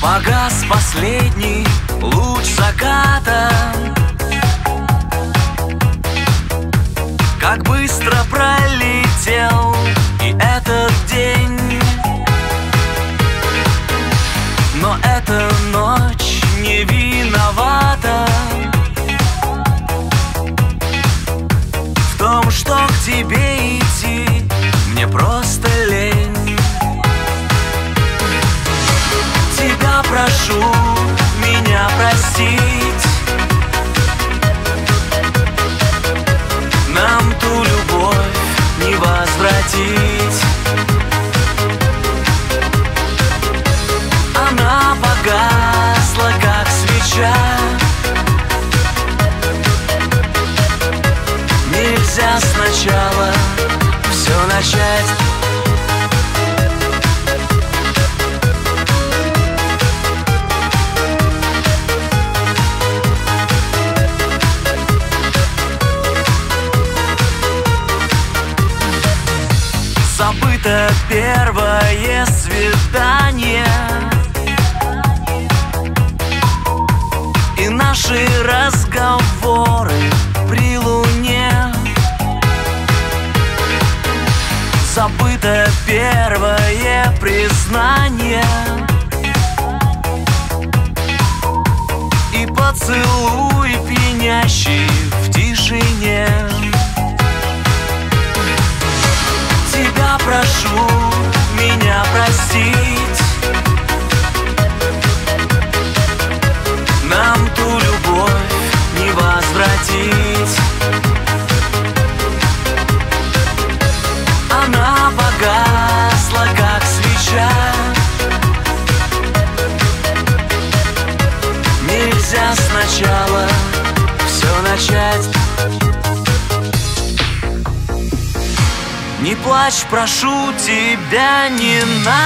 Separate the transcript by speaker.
Speaker 1: Погас последний луч заката. Как быстро пролетел и этот день. Но эта ночь не виновата в том, что к тебе идти мне просто лень. Тебя прошу меня простить. Нам ту любовь не возвратить. Она погасла, как свеча. Нельзя сначала все начать. Забыто первое свидание и наши разговоры при луне. Забыто первое признание и поцелуй пьянящий в тишине. Тебя прошу меня простить. Нам ту любовь не возвратить. Она погасла, как свеча. Нельзя сначала все начать. Не плачь, прошу тебя, не надо.